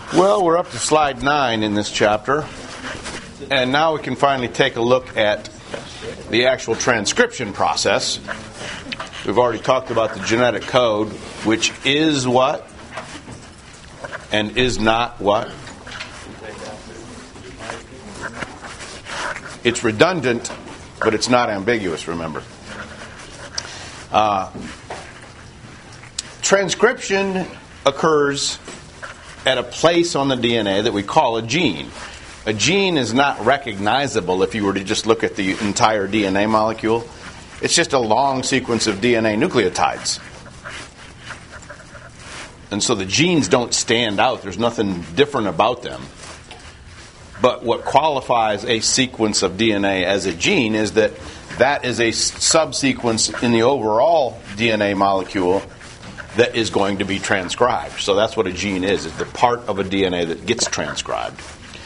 Well, we're up to slide 9 in this chapter, and now we can finally take a look at the actual transcription process. We've already talked about the genetic code, which is what and is not what. It's redundant, but it's not ambiguous, remember. Transcription occurs at a place on the DNA that we call a gene. A gene is not recognizable if you were to just look at the entire DNA molecule. It's just a long sequence of DNA nucleotides. And so the genes don't stand out. There's nothing different about them. But what qualifies a sequence of DNA as a gene is that that is a subsequence in the overall DNA molecule that is going to be transcribed. So that's what a gene is. It's the part of a DNA that gets transcribed.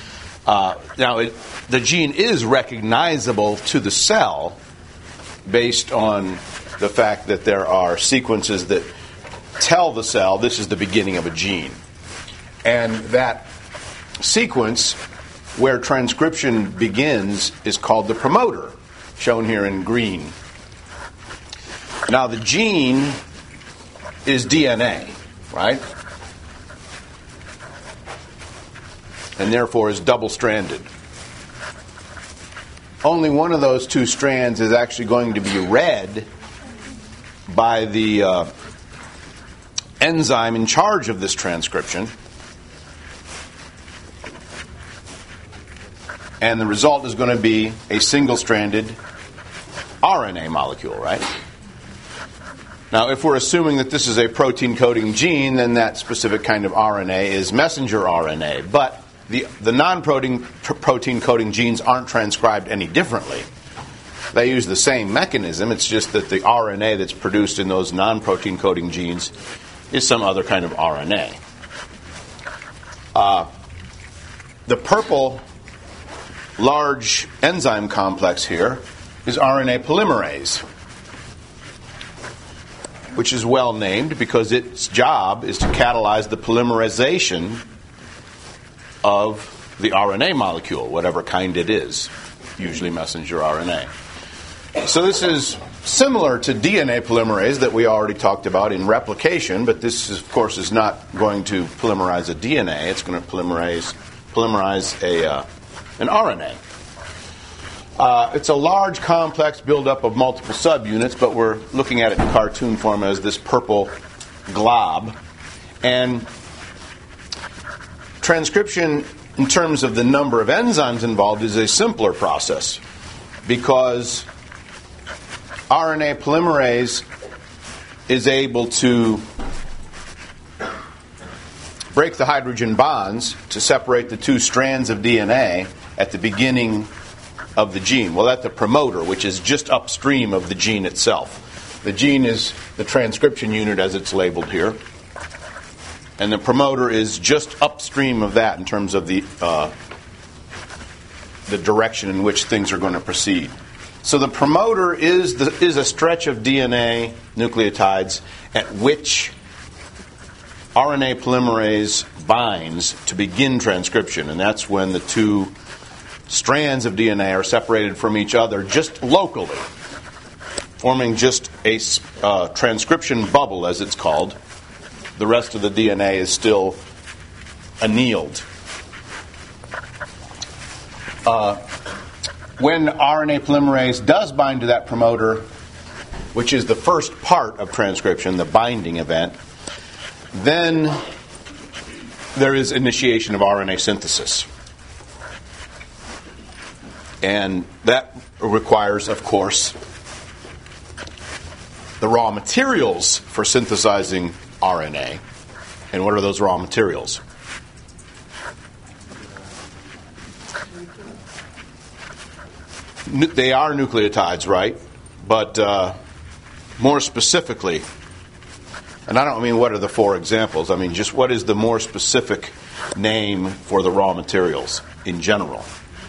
The gene is recognizable to the cell based on the fact that there are sequences that tell the cell this is the beginning of a gene. And that sequence where transcription begins is called the promoter, shown here in green. Now the gene is DNA, right? And therefore is double-stranded. Only one of those two strands is actually going to be read by the enzyme in charge of this transcription. And the result is going to be a single-stranded RNA molecule, right? Now, if we're assuming that this is a protein-coding gene, then that specific kind of RNA is messenger RNA. But the non-protein-coding genes aren't transcribed any differently. They use the same mechanism. It's just that the RNA that's produced in those non-protein-coding genes is some other kind of RNA. The purple large enzyme complex here is RNA polymerase, which is well named because its job is to catalyze the polymerization of the RNA molecule, whatever kind it is, usually messenger RNA. So this is similar to DNA polymerase that we already talked about in replication, but this, of course, is not going to polymerize a DNA. It's going to polymerize an RNA. It's a large, complex buildup of multiple subunits, but we're looking at it in cartoon form as this purple glob. And transcription, in terms of the number of enzymes involved, is a simpler process because RNA polymerase is able to break the hydrogen bonds to separate the two strands of DNA at the beginning of the gene. Well, that's the promoter, which is just upstream of the gene itself. The gene is the transcription unit as it's labeled here. And the promoter is just upstream of that in terms of the direction in which things are going to proceed. So the promoter is a stretch of DNA nucleotides at which RNA polymerase binds to begin transcription. And that's when the two strands of DNA are separated from each other just locally, forming just a transcription bubble, as it's called. The rest of the DNA is still annealed. When RNA polymerase does bind to that promoter, which is the first part of transcription, the binding event, then there is initiation of RNA synthesis. And that requires, of course, the raw materials for synthesizing RNA. And what are those raw materials? They are nucleotides, right? But more specifically, and I don't mean what are the four examples, I mean just what is the more specific name for the raw materials in general?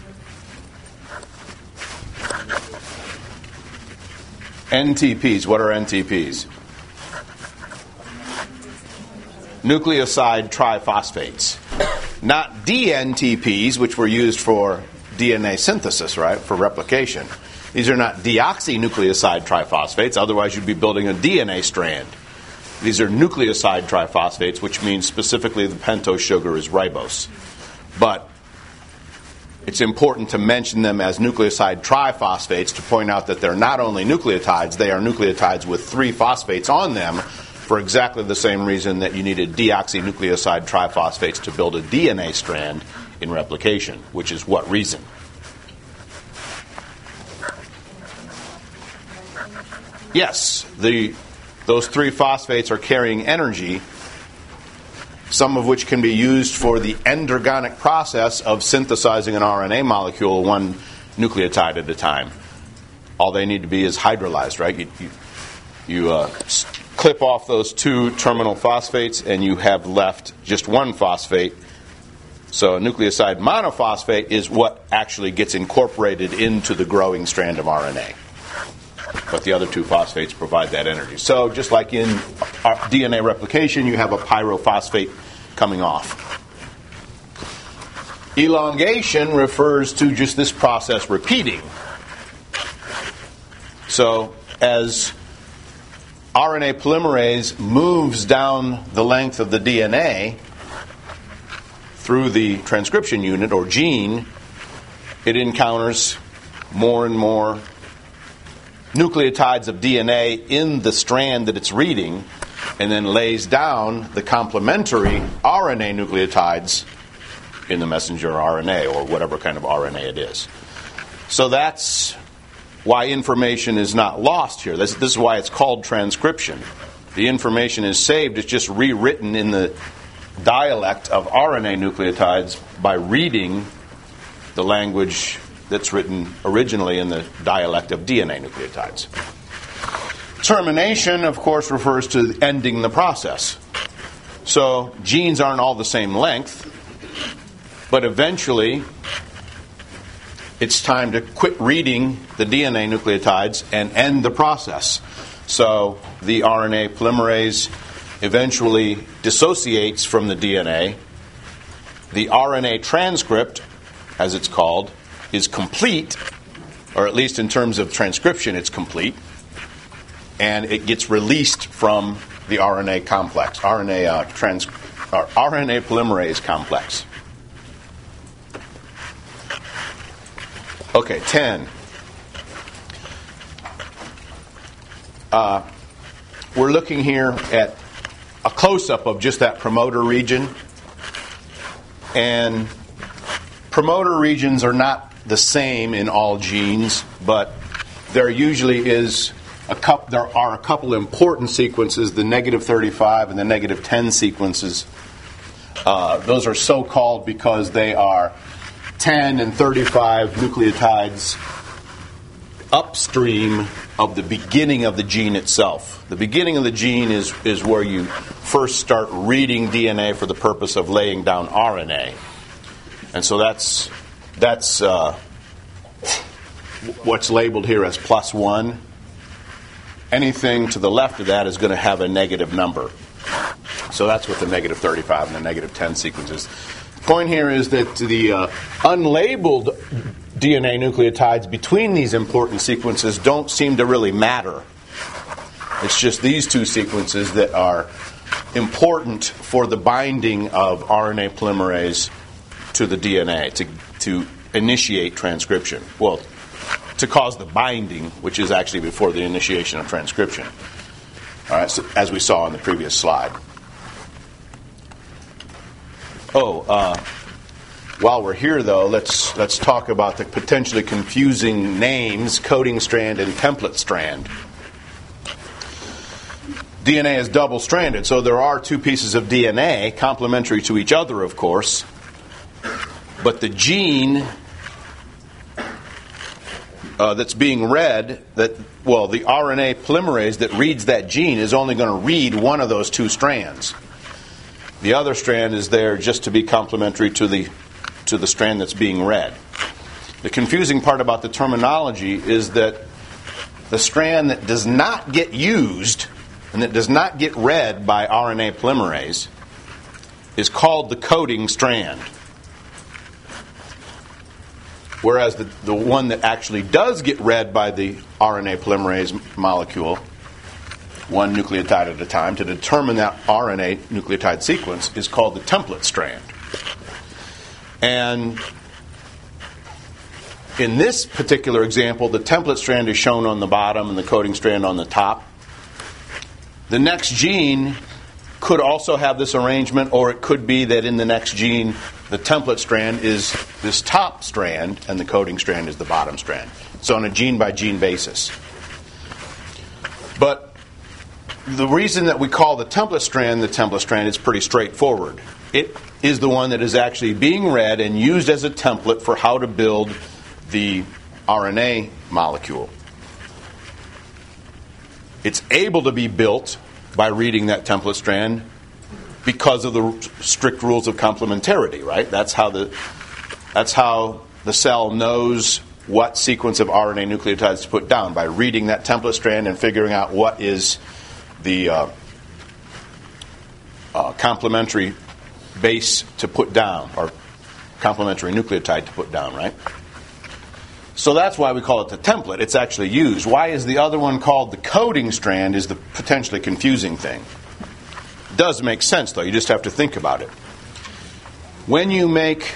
NTPs. What are NTPs? Nucleoside triphosphates. not DNTPs, which were used for DNA synthesis, right, for replication. These are not deoxynucleoside triphosphates, otherwise you'd be building a DNA strand. These are nucleoside triphosphates, which means specifically the pentose sugar is ribose. But it's important to mention them as nucleoside triphosphates to point out that they're not only nucleotides, they are nucleotides with 3 phosphates on them for exactly the same reason that you needed deoxynucleoside triphosphates to build a DNA strand in replication, which is what reason? Yes, those 3 phosphates are carrying energy, some of which can be used for the endergonic process of synthesizing an RNA molecule 1 nucleotide at a time. All they need to be is hydrolyzed, right? You clip off those 2 terminal phosphates and you have left just 1 phosphate. So a nucleoside monophosphate is what actually gets incorporated into the growing strand of RNA. But the other 2 phosphates provide that energy. So just like in DNA replication, you have a pyrophosphate coming off. Elongation refers to just this process repeating. So as RNA polymerase moves down the length of the DNA through the transcription unit or gene, it encounters more and more nucleotides of DNA in the strand that it's reading, and then lays down the complementary RNA nucleotides in the messenger RNA, or whatever kind of RNA it is. So that's why information is not lost here. This is why it's called transcription. The information is saved. It's just rewritten in the dialect of RNA nucleotides by reading the language that's written originally in the dialect of DNA nucleotides. Termination, of course, refers to ending the process. So genes aren't all the same length, but eventually it's time to quit reading the DNA nucleotides and end the process. So the RNA polymerase eventually dissociates from the DNA. The RNA transcript, as it's called, is complete, or at least in terms of transcription, it's complete, and it gets released from the RNA complex, RNA polymerase complex. Okay, 10. We're looking here at a close-up of just that promoter region, and promoter regions are not the same in all genes, but there usually is there are a couple important sequences, the negative 35 and the negative 10 sequences. Those are so called because they are 10 and 35 nucleotides upstream of the beginning of the gene itself. The beginning of the gene is where you first start reading DNA for the purpose of laying down RNA. And so that's what's labeled here as +1. Anything to the left of that is going to have a negative number. So that's what the negative 35 and the negative 10 sequence is. The point here is that the unlabeled DNA nucleotides between these important sequences don't seem to really matter. It's just these 2 sequences that are important for the binding of RNA polymerase to the DNA, to initiate transcription. Well, to cause the binding, which is actually before the initiation of transcription. All right, so, as we saw in the previous slide. While we're here, though, let's talk about the potentially confusing names, coding strand and template strand. DNA is double-stranded, so there are 2 pieces of DNA, complementary to each other, of course, but the gene that's being read, the RNA polymerase that reads that gene is only going to read one of those 2 strands. The other strand is there just to be complementary to the strand that's being read. The confusing part about the terminology is that the strand that does not get used and that does not get read by RNA polymerase is called the coding strand. Whereas the one that actually does get read by the RNA polymerase molecule, one nucleotide at a time, to determine that RNA nucleotide sequence is called the template strand. And in this particular example, the template strand is shown on the bottom and the coding strand on the top. The next gene could also have this arrangement, or it could be that in the next gene, the template strand is this top strand and the coding strand is the bottom strand. So on a gene-by-gene basis. But the reason that we call the template strand is pretty straightforward. It is the one that is actually being read and used as a template for how to build the RNA molecule. It's able to be built by reading that template strand because of the strict rules of complementarity, right? That's how the cell knows what sequence of RNA nucleotides to put down, by reading that template strand and figuring out what is the complementary base to put down, or complementary nucleotide to put down, right? So that's why we call it the template. It's actually used. Why is the other one called the coding strand is the potentially confusing thing. It does make sense, though. You just have to think about it. When you make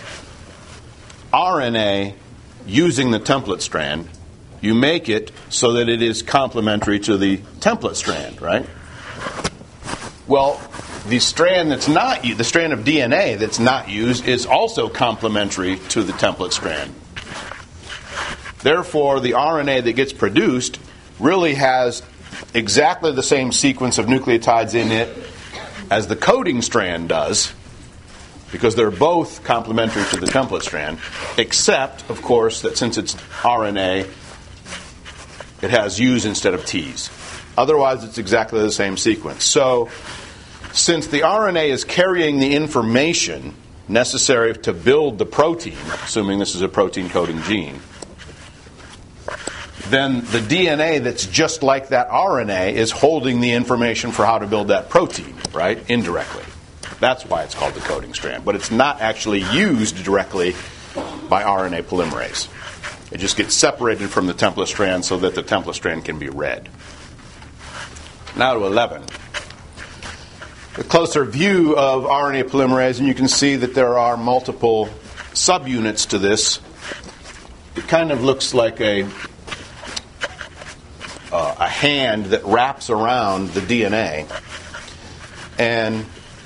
RNA using the template strand, you make it so that it is complementary to the template strand, right? Well, the strand that's not the strand of DNA that's not used is also complementary to the template strand. Therefore, the RNA that gets produced really has exactly the same sequence of nucleotides in it as the coding strand does, because they're both complementary to the template strand, except, of course, that since it's RNA, it has U's instead of T's. Otherwise, it's exactly the same sequence. So, since the RNA is carrying the information necessary to build the protein, assuming this is a protein-coding gene, then the DNA that's just like that RNA is holding the information for how to build that protein, right? Indirectly. That's why it's called the coding strand. But it's not actually used directly by RNA polymerase. It just gets separated from the template strand so that the template strand can be read. Now to 11. A closer view of RNA polymerase, and you can see that there are multiple subunits to this. It kind of looks like a hand that wraps around the DNA. And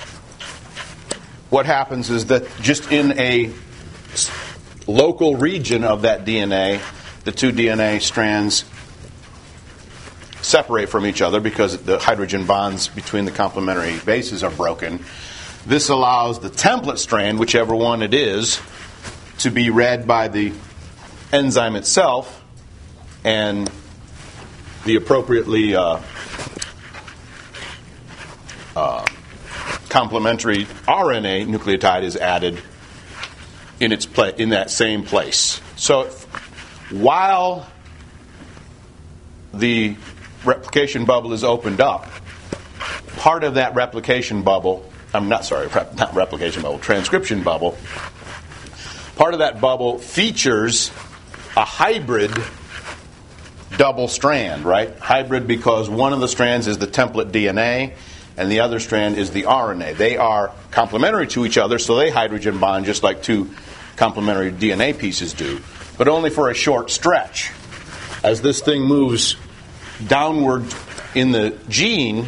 what happens is that just in a local region of that DNA, the two DNA strands separate from each other because the hydrogen bonds between the complementary bases are broken. This allows the template strand, whichever one it is, to be read by the enzyme itself, and the appropriately complementary RNA nucleotide is added in its in that same place. So while the replication bubble is opened up, part of that replication bubble, transcription bubble, part of that bubble features a hybrid double strand, right? Hybrid because one of the strands is the template DNA and the other strand is the RNA. They are complementary to each other, so they hydrogen bond just like two complementary DNA pieces do, but only for a short stretch. As this thing moves downward in the gene,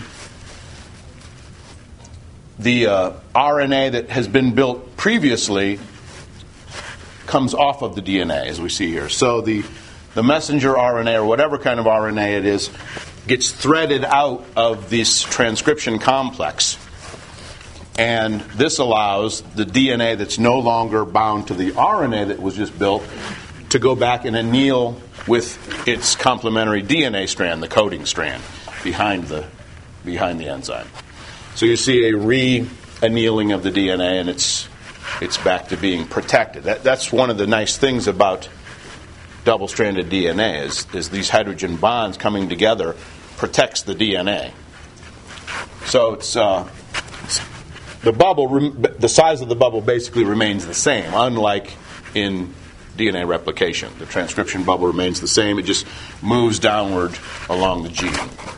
the RNA that has been built previously comes off of the DNA, as we see here. So the messenger RNA, or whatever kind of RNA it is, gets threaded out of this transcription complex. And this allows the DNA that's no longer bound to the RNA that was just built to go back and anneal with its complementary DNA strand, the coding strand, behind the enzyme. So you see a re-annealing of the DNA, and it's back to being protected. That's one of the nice things about double-stranded DNA is these hydrogen bonds coming together protects the DNA. So it's the size of the bubble basically remains the same, unlike in DNA replication. The transcription bubble remains the same. It just moves downward along the gene.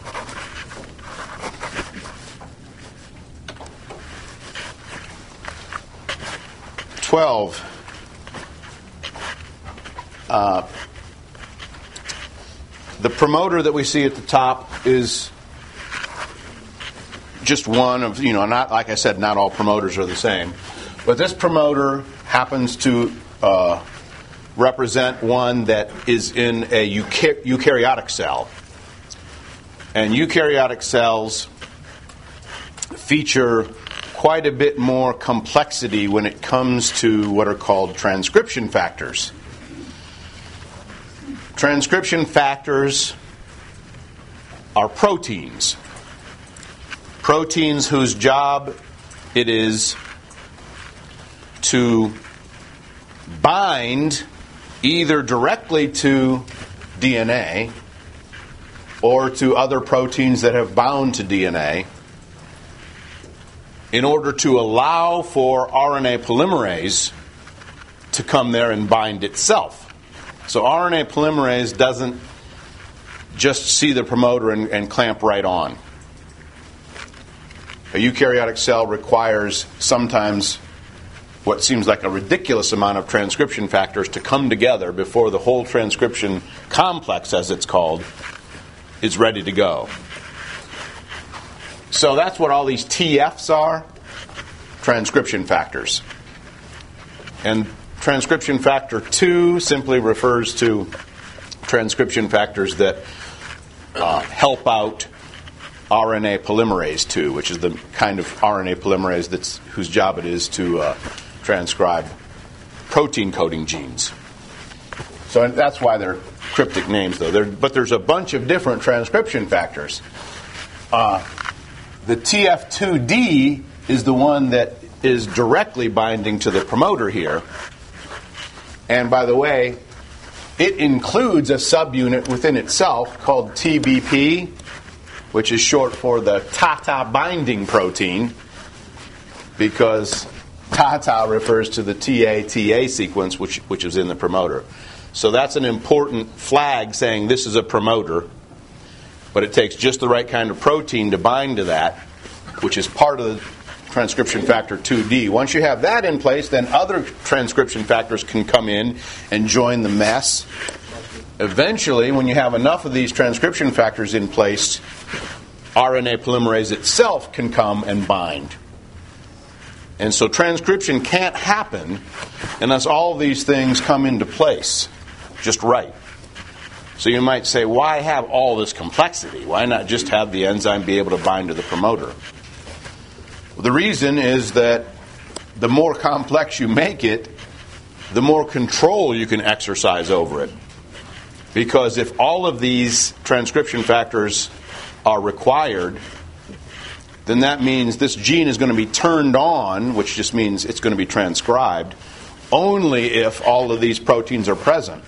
The promoter that we see at the top is just one of, not, like I said, not all promoters are the same. But this promoter happens to represent one that is in a eukaryotic cell. And eukaryotic cells feature quite a bit more complexity when it comes to what are called transcription factors. Transcription factors are proteins. Proteins whose job it is to bind either directly to DNA or to other proteins that have bound to DNA in order to allow for RNA polymerase to come there and bind itself. So RNA polymerase doesn't just see the promoter and clamp right on. A eukaryotic cell requires sometimes what seems like a ridiculous amount of transcription factors to come together before the whole transcription complex, as it's called, is ready to go. So that's what all these TFs are, transcription factors. And transcription factor 2 simply refers to transcription factors that help out RNA polymerase 2, which is the kind of RNA polymerase whose job it is to transcribe protein coding genes. So that's why they're cryptic names, though. But there's a bunch of different transcription factors. The TF2D is the one that is directly binding to the promoter here. And by the way, it includes a subunit within itself called TBP, which is short for the TATA binding protein, because TATA refers to the TA sequence, which is in the promoter. So that's an important flag saying this is a promoter, but it takes just the right kind of protein to bind to that, which is part of the transcription factor 2D. Once you have that in place, then other transcription factors can come in and join the mess. Eventually, when you have enough of these transcription factors in place, RNA polymerase itself can come and bind. And so transcription can't happen unless all of these things come into place just right. So you might say, why have all this complexity? Why not just have the enzyme be able to bind to the promoter? Well, the reason is that the more complex you make it, the more control you can exercise over it. Because if all of these transcription factors are required, then that means this gene is going to be turned on, which just means it's going to be transcribed, only if all of these proteins are present.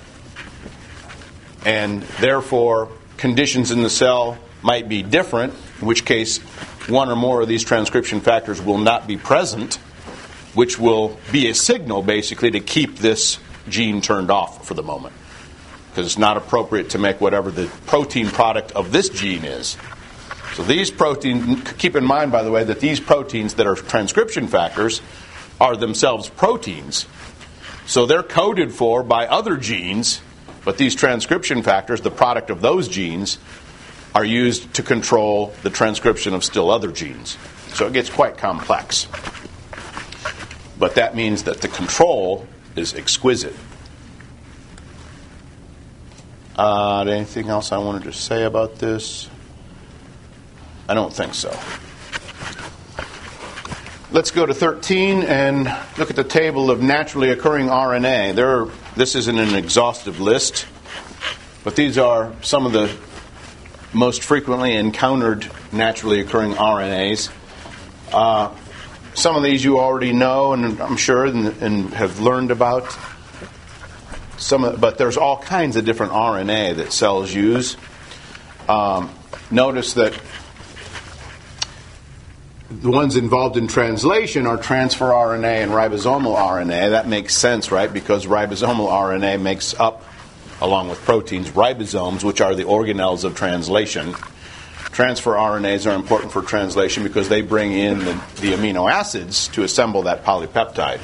And therefore, conditions in the cell might be different, in which case one or more of these transcription factors will not be present, which will be a signal, basically, to keep this gene turned off for the moment. Because it's not appropriate to make whatever the protein product of this gene is. So these proteins, keep in mind, by the way, that these proteins that are transcription factors are themselves proteins. So they're coded for by other genes, but these transcription factors, the product of those genes, are used to control the transcription of still other genes. So it gets quite complex. But that means that the control is exquisite. Anything else I wanted to say about this? I don't think so. Let's go to 13 and look at the table of naturally occurring RNA. This isn't an exhaustive list, but these are some of the most frequently encountered naturally occurring RNAs. Some of these you already know, and I'm sure, and have learned about. But there's all kinds of different RNA that cells use. Notice that the ones involved in translation are transfer RNA and ribosomal RNA. That makes sense, right? Because ribosomal RNA makes up, along with proteins, ribosomes, which are the organelles of translation. Transfer RNAs are important for translation because they bring in the amino acids to assemble that polypeptide.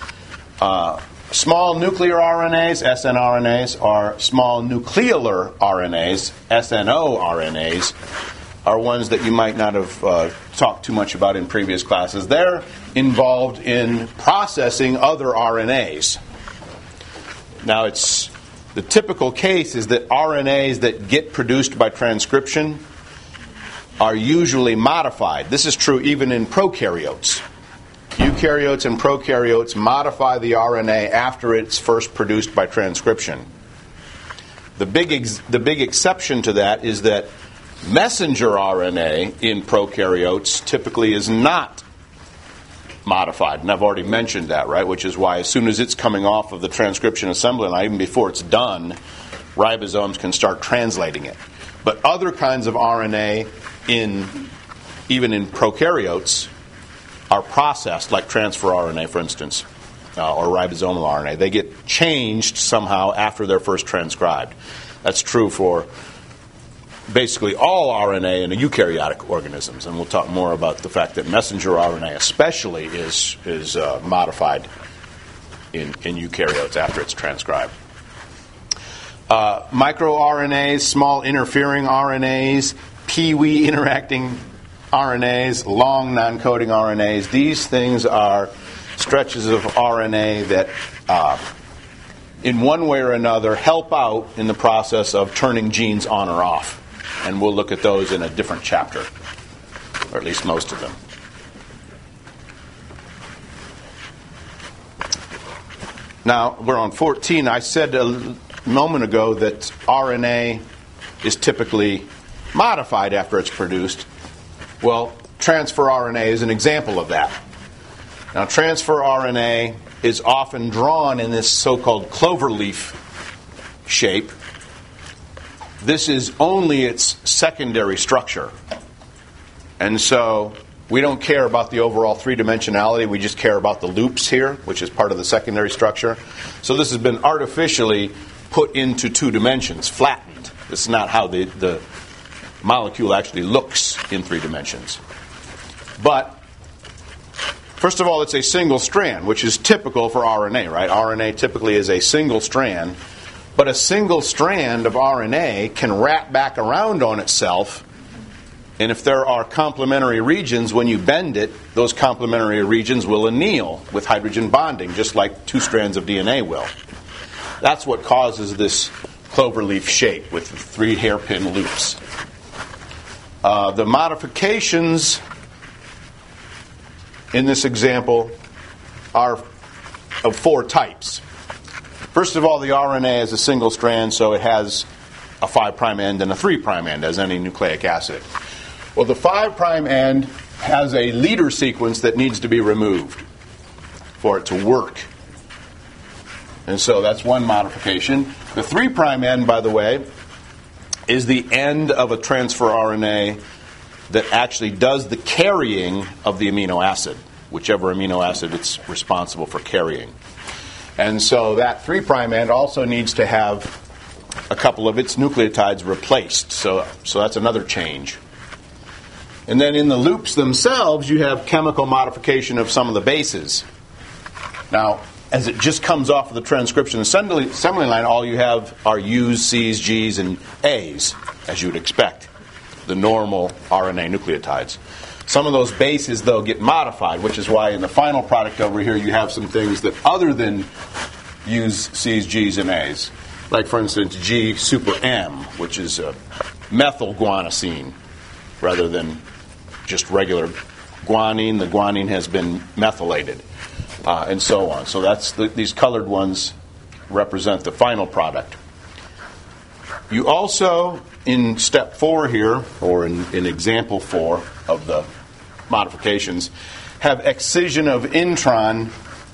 Small nuclear RNAs, snRNAs, or small nucleolar RNAs, snORNAs, are ones that you might not have talked too much about in previous classes. They're involved in processing other RNAs. Now, it's the typical case is that RNAs that get produced by transcription are usually modified. This is true even in prokaryotes. Eukaryotes and prokaryotes modify the RNA after it's first produced by transcription. The big exception to that is that messenger RNA in prokaryotes typically is not modified. And I've already mentioned that, right? Which is why as soon as it's coming off of the transcription assembly line, even before it's done, ribosomes can start translating it. But other kinds of RNA, even in prokaryotes, are processed, like transfer RNA, for instance, or ribosomal RNA. They get changed somehow after they're first transcribed. That's true for basically all RNA in eukaryotic organisms, and we'll talk more about the fact that messenger RNA especially is modified in eukaryotes after it's transcribed. MicroRNAs, small interfering RNAs, Pee-wee interacting RNAs, long non-coding RNAs. These things are stretches of RNA that, in one way or another, help out in the process of turning genes on or off. And we'll look at those in a different chapter, or at least most of them. Now, we're on 14. I said a moment ago that RNA is typically modified after it's produced. Well, transfer RNA is an example of that. Now, transfer RNA is often drawn in this so-called cloverleaf shape. This is only its secondary structure. And so we don't care about the overall three-dimensionality. We just care about the loops here, which is part of the secondary structure. So this has been artificially put into 2 dimensions, flattened. This is not how the molecule actually looks in 3 dimensions. But first of all, it's a single strand, which is typical for RNA, right? RNA typically is a single strand, but a single strand of RNA can wrap back around on itself, and if there are complementary regions, when you bend it, those complementary regions will anneal with hydrogen bonding, just like 2 strands of DNA will. That's what causes this cloverleaf shape with 3 hairpin loops. The modifications in this example are of 4 types. First of all, the RNA is a single strand, so it has a 5' end and a 3' end, as any nucleic acid. Well, the 5' end has a leader sequence that needs to be removed for it to work. And so that's one modification. The 3' end, by the way, is the end of a transfer RNA that actually does the carrying of the amino acid, whichever amino acid it's responsible for carrying. And so that 3' end also needs to have a couple of its nucleotides replaced. So that's another change. And then in the loops themselves, you have chemical modification of some of the bases. Now, as it just comes off of the transcription assembly line, all you have are U's, C's, G's, and A's, as you would expect, the normal RNA nucleotides. Some of those bases, though, get modified, which is why in the final product over here you have some things that other than U's, C's, G's, and A's. Like, for instance, G super M, which is a methylguanosine, rather than just regular guanine. The guanine has been methylated. And so on. So that's these colored ones represent the final product. You also, in step 4 here, or in example 4 of the modifications, have excision of intron,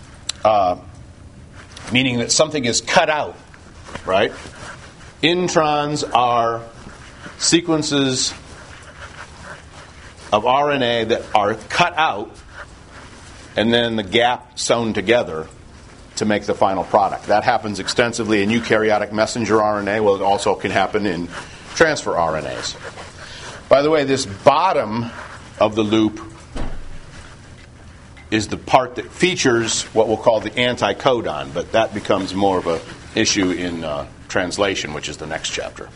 meaning that something is cut out, right? Introns are sequences of RNA that are cut out and then the gap sewn together to make the final product. That happens extensively in eukaryotic messenger RNA. Well, it also can happen in transfer RNAs. By the way, this bottom of the loop is the part that features what we'll call the anticodon, but that becomes more of an issue in translation, which is the next chapter.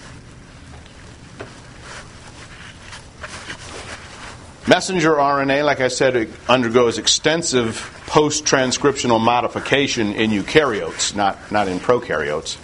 Messenger RNA, like I said, it undergoes extensive post-transcriptional modification in eukaryotes, not in prokaryotes.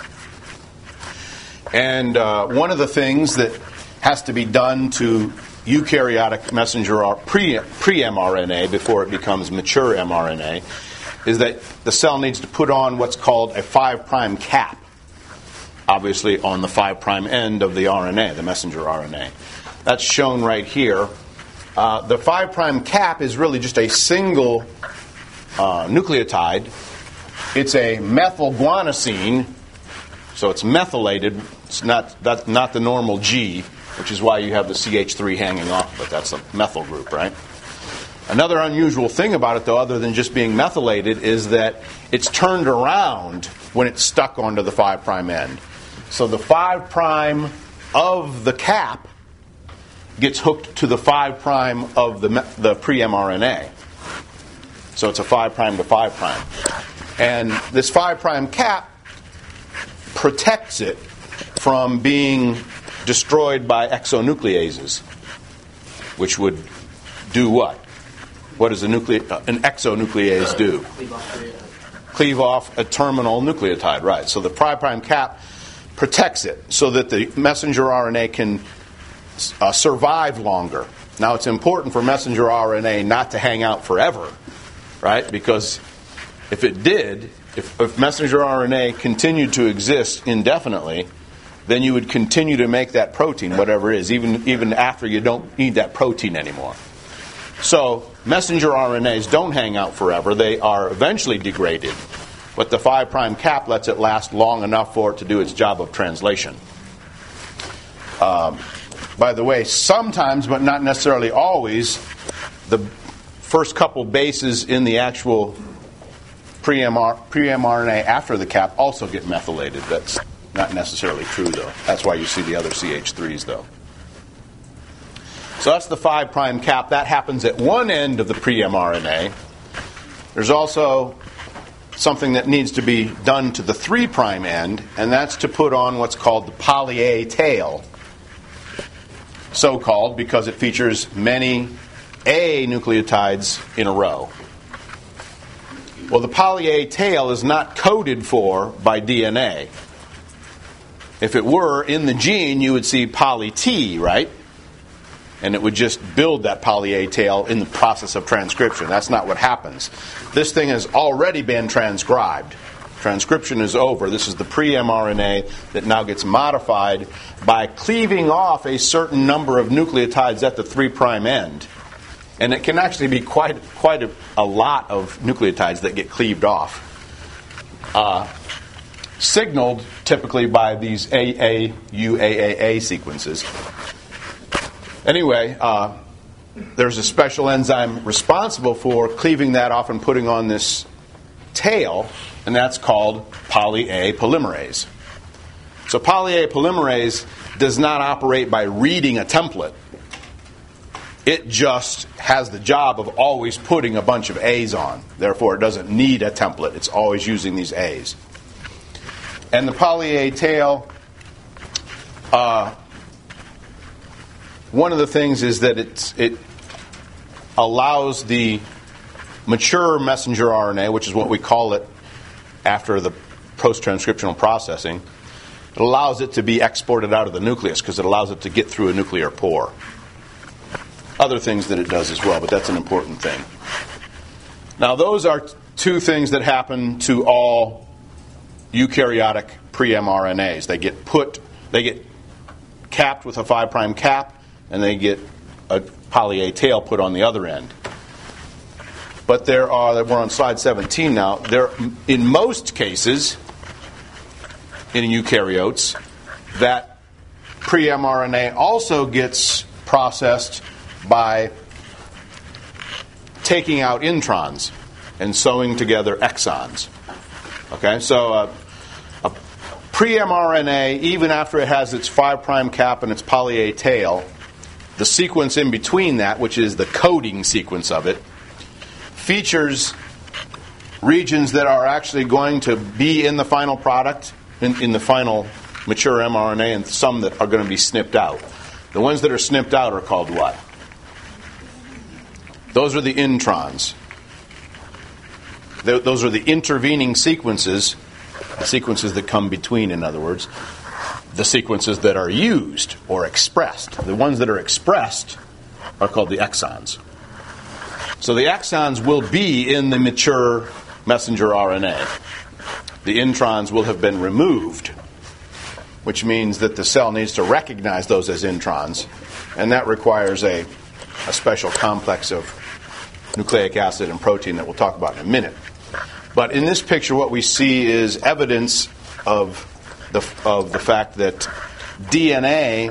And one of the things that has to be done to eukaryotic messenger pre-mRNA before it becomes mature mRNA is that the cell needs to put on what's called a 5' cap, obviously on the 5' end of the RNA, the messenger RNA. That's shown right here. The 5' cap is really just a single nucleotide. It's a methylguanosine, so it's methylated. It's not the normal G, which is why you have the CH3 hanging off, but that's a methyl group, right? Another unusual thing about it, though, other than just being methylated, is that it's turned around when it's stuck onto the 5' end. So the 5' of the cap gets hooked to the 5' of the pre-mRNA. So it's a 5' to 5'. And this 5' cap protects it from being destroyed by exonucleases, which would do what? What does an exonuclease do? Cleave off a terminal nucleotide, right. So the 5' cap protects it so that the messenger RNA can survive longer. Now, it's important for messenger RNA not to hang out forever, right? Because if it did, if messenger RNA continued to exist indefinitely, then you would continue to make that protein, whatever it is, even after you don't need that protein anymore. So messenger RNAs don't hang out forever. They are eventually degraded. But the 5' cap lets it last long enough for it to do its job of translation. By the way, sometimes, but not necessarily always, the first couple bases in the actual pre-mRNA after the cap also get methylated. That's not necessarily true, though. That's why you see the other CH3s, though. So that's the 5' cap. That happens at one end of the pre-mRNA. There's also something that needs to be done to the 3' end, and that's to put on what's called the poly-A tail. So-called because it features many A nucleotides in a row. Well, the poly-A tail is not coded for by DNA. If it were, in the gene, you would see poly-T, right? And it would just build that poly-A tail in the process of transcription. That's not what happens. This thing has already been transcribed. Transcription is over. This is the pre-mRNA that now gets modified by cleaving off a certain number of nucleotides at the 3' end. And it can actually be quite a lot of nucleotides that get cleaved off. Signaled typically by these AAUAA sequences. Anyway, there's a special enzyme responsible for cleaving that off and putting on this tail, and that's called poly-A polymerase. So poly-A polymerase does not operate by reading a template. It just has the job of always putting a bunch of A's on. Therefore, it doesn't need a template. It's always using these A's. And the poly-A tail, one of the things is that it allows the mature messenger RNA, which is what we call it after the post-transcriptional processing, it allows it to be exported out of the nucleus because it allows it to get through a nuclear pore. Other things that it does as well, but that's an important thing. Now, those are two things that happen to all eukaryotic pre-mRNAs. They get capped with a 5' cap, and they get a poly-A tail put on the other end. But we're on slide 17 now, in most cases, in eukaryotes, that pre-mRNA also gets processed by taking out introns and sewing together exons. Okay, so a pre-mRNA, even after it has its 5' cap and its poly A tail, the sequence in between that, which is the coding sequence of it, features regions that are actually going to be in the final product, in the final mature mRNA, and some that are going to be snipped out. The ones that are snipped out are called what? Those are the introns. Those are the intervening sequences, the sequences that come between, in other words, the sequences that are used or expressed. The ones that are expressed are called the exons. So the exons will be in the mature messenger RNA. The introns will have been removed, which means that the cell needs to recognize those as introns, and that requires a special complex of nucleic acid and protein that we'll talk about in a minute. But in this picture, what we see is evidence of the fact that DNA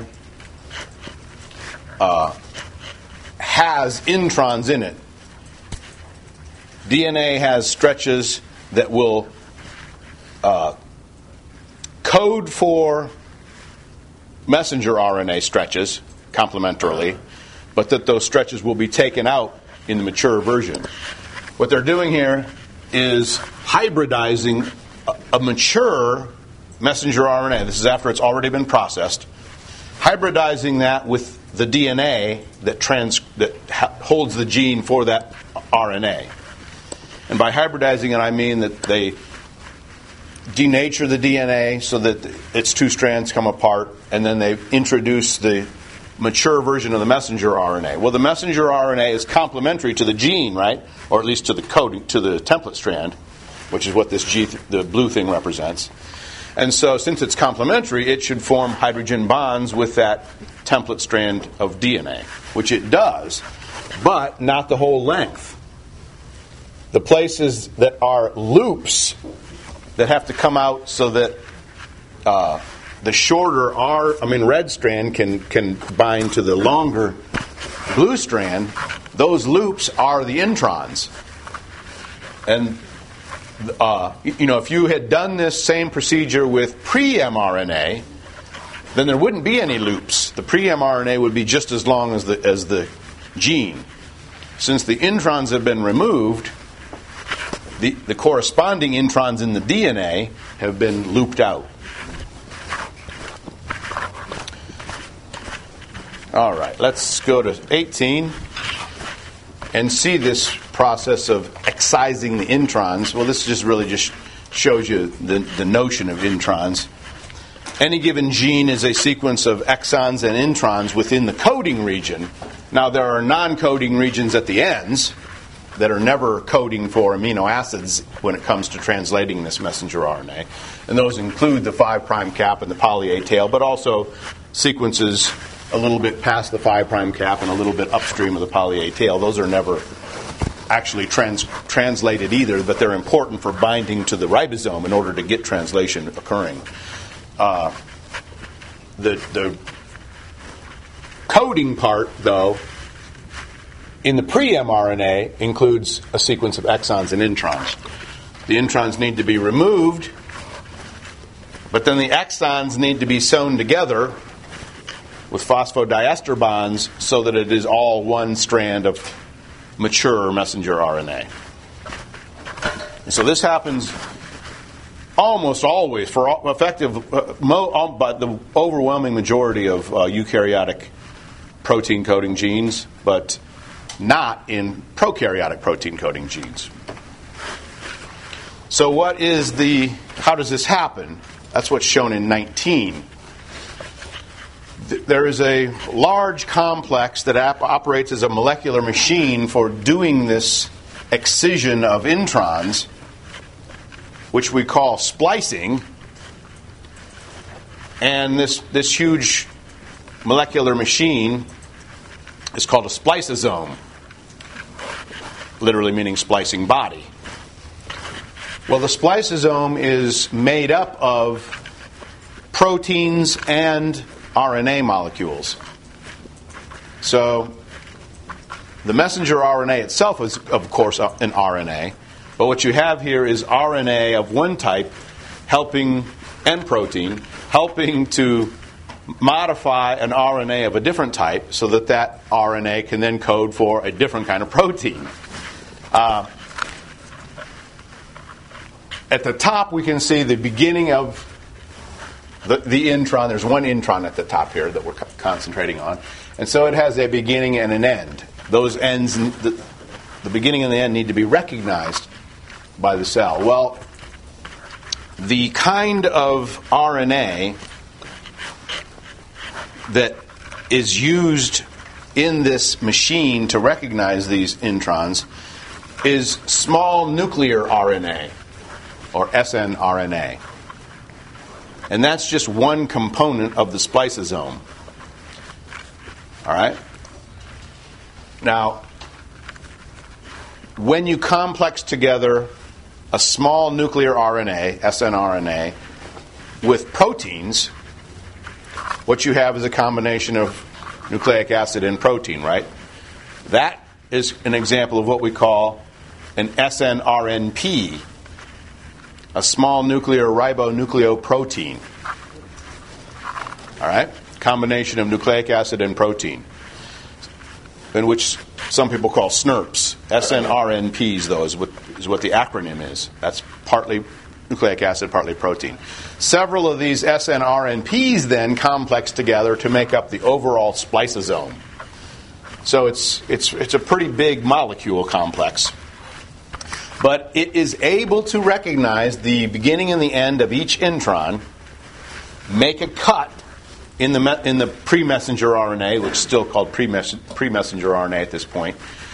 has introns in it. DNA has stretches that will code for messenger RNA stretches complementarily, but that those stretches will be taken out in the mature version. What they're doing here is hybridizing a mature messenger RNA. This is after it's already been processed. Hybridizing that with the DNA that holds the gene for that RNA. And by hybridizing it, I mean that they denature the DNA so that its two strands come apart, and then they introduce the mature version of the messenger RNA. Well, the messenger RNA is complementary to the gene, right? Or at least to the coding, to the template strand, which is what this the blue thing represents. And so, since it's complementary, it should form hydrogen bonds with that template strand of DNA, which it does, but not the whole length. The places that are loops that have to come out so that the shorter red strand can bind to the longer blue strand, those loops are the introns. And if you had done this same procedure with pre-mRNA, then there wouldn't be any loops. The pre-mRNA would be just as long as the gene. Since the introns have been removed, the corresponding introns in the DNA have been looped out. All right, let's go to 18 and see this process of excising the introns. Well, this just shows you the notion of introns. Any given gene is a sequence of exons and introns within the coding region. Now, there are non-coding regions at the ends that are never coding for amino acids when it comes to translating this messenger RNA. And those include the 5' cap and the poly A tail, but also sequences a little bit past the 5' cap and a little bit upstream of the poly A tail. Those are never actually translated either, but they're important for binding to the ribosome in order to get translation occurring. The coding part, though, in the pre-mRNA includes a sequence of exons and introns. The introns need to be removed, but then the exons need to be sewn together with phosphodiester bonds so that it is all one strand of mature messenger RNA. And so this happens almost always for effective, but the overwhelming majority of eukaryotic protein coding genes, but not in prokaryotic protein coding genes. So how does this happen? That's what's shown in 19. There is a large complex that operates as a molecular machine for doing this excision of introns, which we call splicing. And this huge molecular machine is called a spliceosome, literally meaning splicing body. Well, the spliceosome is made up of proteins and RNA molecules. So the messenger RNA itself is, of course, an RNA. But what you have here is RNA of one type and protein, helping to modify an RNA of a different type so that that RNA can then code for a different kind of protein. At the top, we can see the beginning of the intron. There's one intron at the top here that we're concentrating on. And so it has a beginning and an end. Those ends, the beginning and the end, need to be recognized by the cell. Well, the kind of RNA that is used in this machine to recognize these introns is small nuclear RNA, or snRNA. And that's just one component of the spliceosome. All right? Now, when you complex together a small nuclear RNA, snRNA, with proteins, what you have is a combination of nucleic acid and protein, right? That is an example of what we call an snRNP, a small nuclear ribonucleoprotein. All right? Combination of nucleic acid and protein, in which some people call SNRPs. snRNPs, though, is what the acronym is. That's partly nucleic acid, partly protein. Several of these snRNPs then complex together to make up the overall spliceosome. So it's a pretty big molecule complex. But it is able to recognize the beginning and the end of each intron, make a cut in the pre-messenger RNA, which is still called pre-messenger RNA at this point,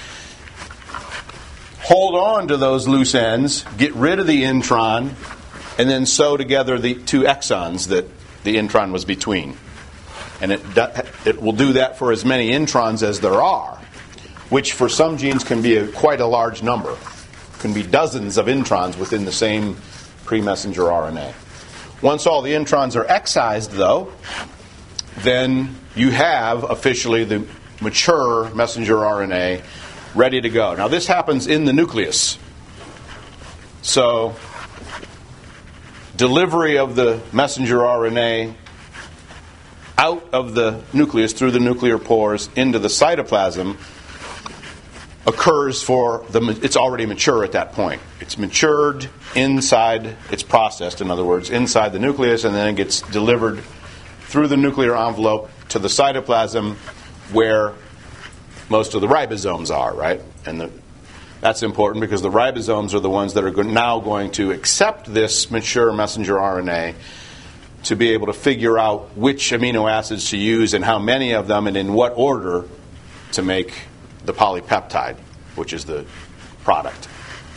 hold on to those loose ends, get rid of the intron, and then sew together the two exons that the intron was between. And it will do that for as many introns as there are, which for some genes can be quite a large number. Can be dozens of introns within the same pre-messenger RNA. Once all the introns are excised, though, then you have officially the mature messenger RNA ready to go. Now, this happens in the nucleus. So, delivery of the messenger RNA out of the nucleus through the nuclear pores into the cytoplasm occurs it's already mature at that point. It's matured inside, it's processed, in other words, inside the nucleus, and then it gets delivered through the nuclear envelope to the cytoplasm where most of the ribosomes are, right? And that's important because the ribosomes are the ones that are now going to accept this mature messenger RNA to be able to figure out which amino acids to use and how many of them and in what order to make the polypeptide, which is the product.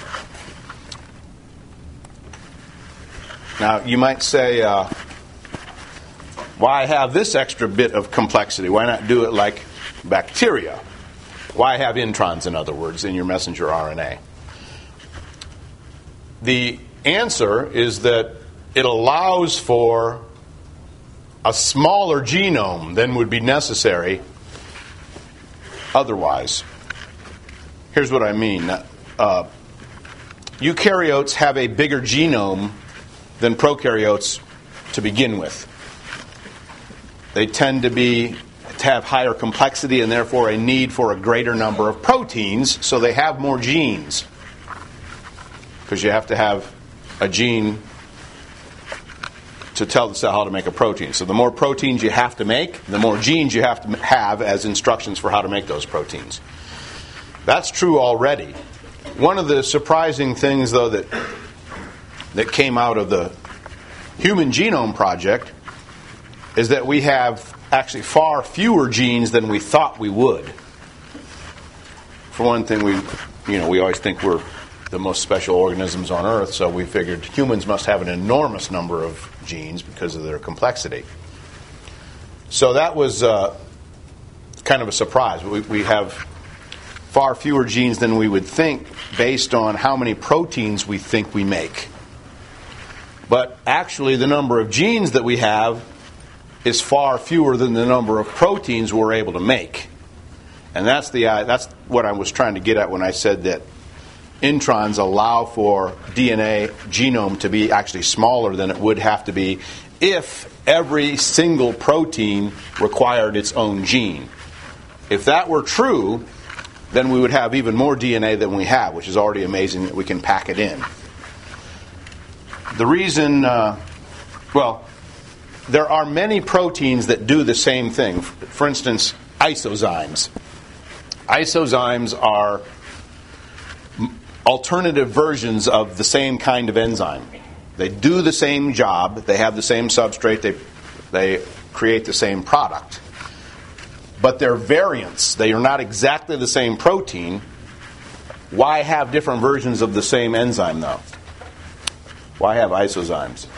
Now, you might say, why have this extra bit of complexity? Why not do it like bacteria? Why have introns, in other words, in your messenger RNA? The answer is that it allows for a smaller genome than would be necessary otherwise. Here's what I mean. Eukaryotes have a bigger genome than prokaryotes to begin with. They tend to have higher complexity and therefore a need for a greater number of proteins, so they have more genes. Because you have to have a gene to tell the cell how to make a protein. So the more proteins you have to make, the more genes you have to have as instructions for how to make those proteins. That's true already. One of the surprising things, though, that came out of the Human Genome Project is that we have actually far fewer genes than we thought we would. For one thing, we always think we're the most special organisms on Earth, so we figured humans must have an enormous number of genes because of their complexity. So that was kind of a surprise. We have far fewer genes than we would think based on how many proteins we think we make. But actually, the number of genes that we have is far fewer than the number of proteins we're able to make. And that's what I was trying to get at when I said that introns allow for DNA genome to be actually smaller than it would have to be if every single protein required its own gene. If that were true, then we would have even more DNA than we have, which is already amazing that we can pack it in. The reason, there are many proteins that do the same thing. For instance, isozymes. Isozymes are alternative versions of the same kind of enzyme. They do the same job. They have the same substrate. They create the same product. But they're variants. They are not exactly the same protein. Why have different versions of the same enzyme, though? Why have isozymes?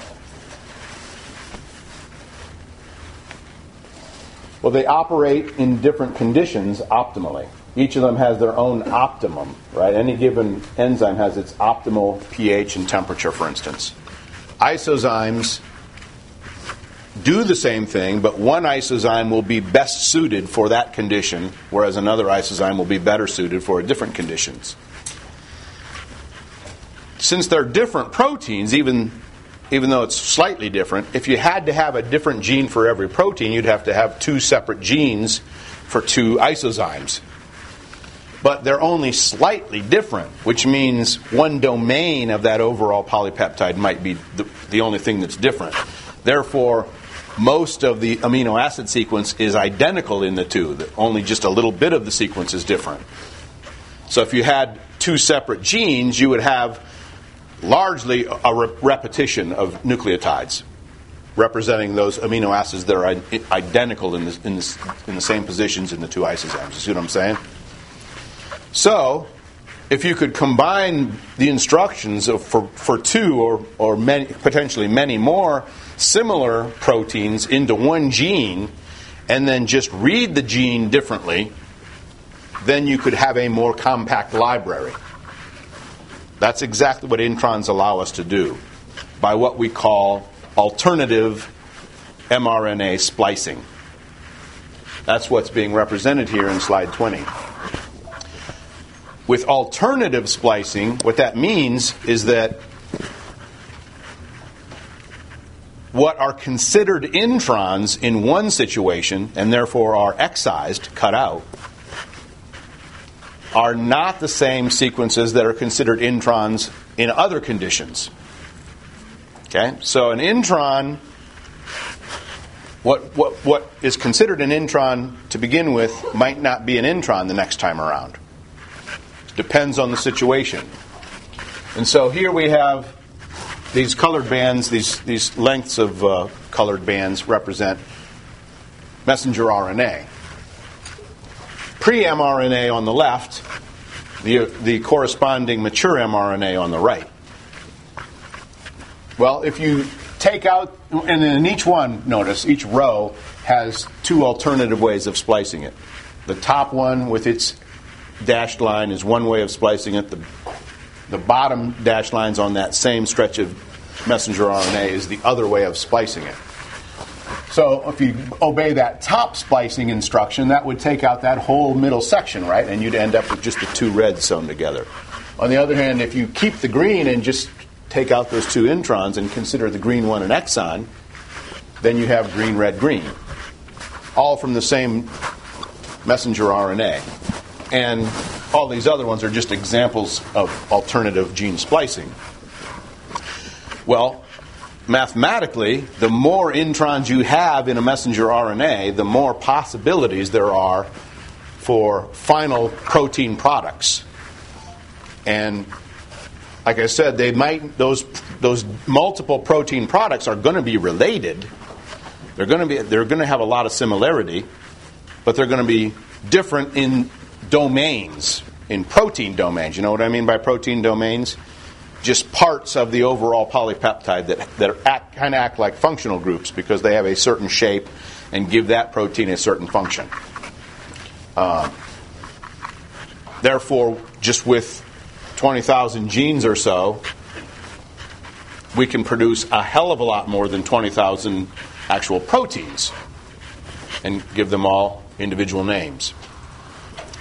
Well, they operate in different conditions optimally. Each of them has their own optimum, right? Any given enzyme has its optimal pH and temperature, for instance. Isozymes do the same thing, but one isozyme will be best suited for that condition, whereas another isozyme will be better suited for different conditions. Since they're different proteins, even though it's slightly different, if you had to have a different gene for every protein, you'd have to have two separate genes for two isozymes. But they're only slightly different, which means one domain of that overall polypeptide might be the only thing that's different. Therefore, most of the amino acid sequence is identical in the two. Only just a little bit of the sequence is different. So if you had two separate genes, you would have largely a repetition of nucleotides, representing those amino acids that are identical in the same positions in the two isozymes. You see what I'm saying? So, if you could combine the instructions for two or many, potentially many more similar proteins into one gene, and then just read the gene differently, then you could have a more compact library. That's exactly what introns allow us to do by what we call alternative mRNA splicing. That's what's being represented here in slide 20. With alternative splicing, what that means is that what are considered introns in one situation, and therefore are excised, cut out, are not the same sequences that are considered introns in other conditions. Okay? So an intron, what is considered an intron to begin with might not be an intron the next time around. Depends on the situation. And so here we have these colored bands, these lengths of colored bands represent messenger RNA. Pre-mRNA on the left, the corresponding mature mRNA on the right. Well, if you take out, and in each one, notice, each row has two alternative ways of splicing it. The top one with its dashed line is one way of splicing it. The bottom dashed lines on that same stretch of messenger RNA is the other way of splicing it. So if you obey that top splicing instruction, that would take out that whole middle section, right? And you'd end up with just the two reds sewn together. On the other hand, if you keep the green and just take out those two introns and consider the green one an exon, then you have green, red, green. All from the same messenger RNA. And all these other ones are just examples of alternative gene splicing. Well, mathematically, the more introns you have in a messenger RNA, the more possibilities there are for final protein products. And like I said, those multiple protein products are going to be related. They're going to have a lot of similarity, but they're going to be different in domains, in protein domains. You know what I mean by protein domains? Just parts of the overall polypeptide that kind of act like functional groups because they have a certain shape and give that protein a certain function. Therefore, just with 20,000 genes or so, we can produce a hell of a lot more than 20,000 actual proteins and give them all individual names.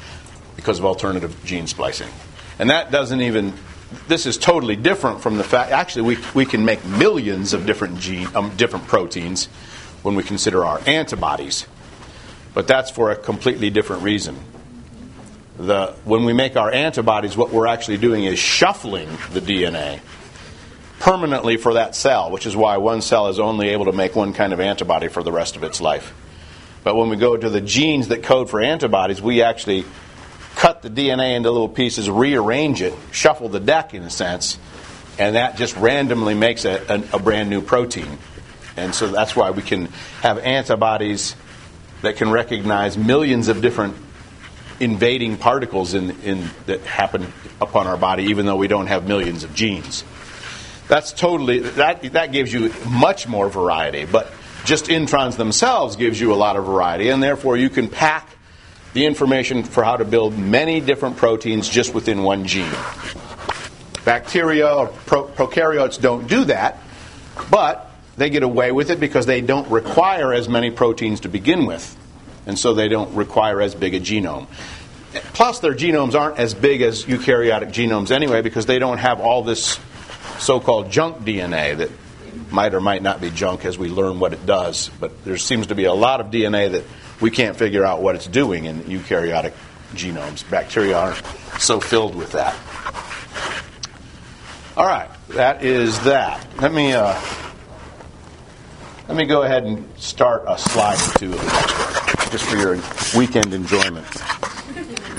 because of alternative gene splicing. And that doesn't even, this is totally different from the fact, actually we can make millions of different different proteins when we consider our antibodies. But that's for a completely different reason. When we make our antibodies, what we're actually doing is shuffling the DNA permanently for that cell, which is why one cell is only able to make one kind of antibody for the rest of its life. But when we go to the genes that code for antibodies, we actually cut the DNA into little pieces, rearrange it, shuffle the deck in a sense, and that just randomly makes a brand new protein. And so that's why we can have antibodies that can recognize millions of different invading particles that happen upon our body, even though we don't have millions of genes. That gives you much more variety, but just introns themselves gives you a lot of variety, and therefore you can pack the information for how to build many different proteins just within one gene. Bacteria or prokaryotes don't do that, but they get away with it because they don't require as many proteins to begin with, and so they don't require as big a genome. Plus, their genomes aren't as big as eukaryotic genomes anyway because they don't have all this so-called junk DNA that might or might not be junk as we learn what it does. But there seems to be a lot of DNA that we can't figure out what it's doing in eukaryotic genomes. Bacteria aren't so filled with that. All right, that is that. Let me go ahead and start a slide or two of the next one, just for your weekend enjoyment.